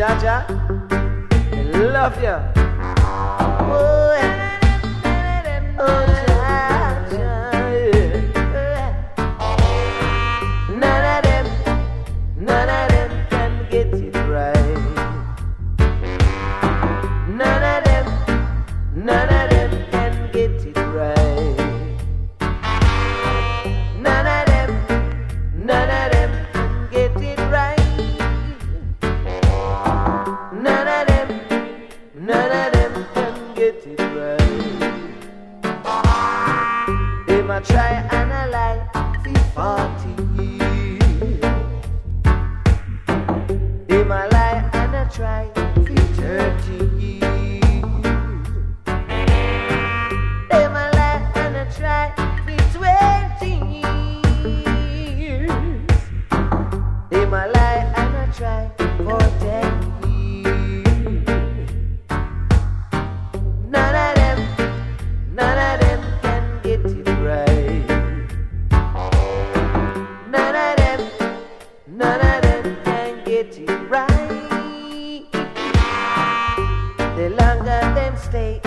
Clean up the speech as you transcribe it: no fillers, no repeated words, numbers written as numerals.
Jaja, I love you. Oh, oh, Jaja, yeah. None of them can get it right. None of them can get it right. None of them can get it right. None of them can get it right. They might try and a lie for 40 years. They might lie and a try for 30 years. They might lie and a try for 20 years. They might lie and a try for 10 years. None of them can get it right. None of them can get it right. The longer them stay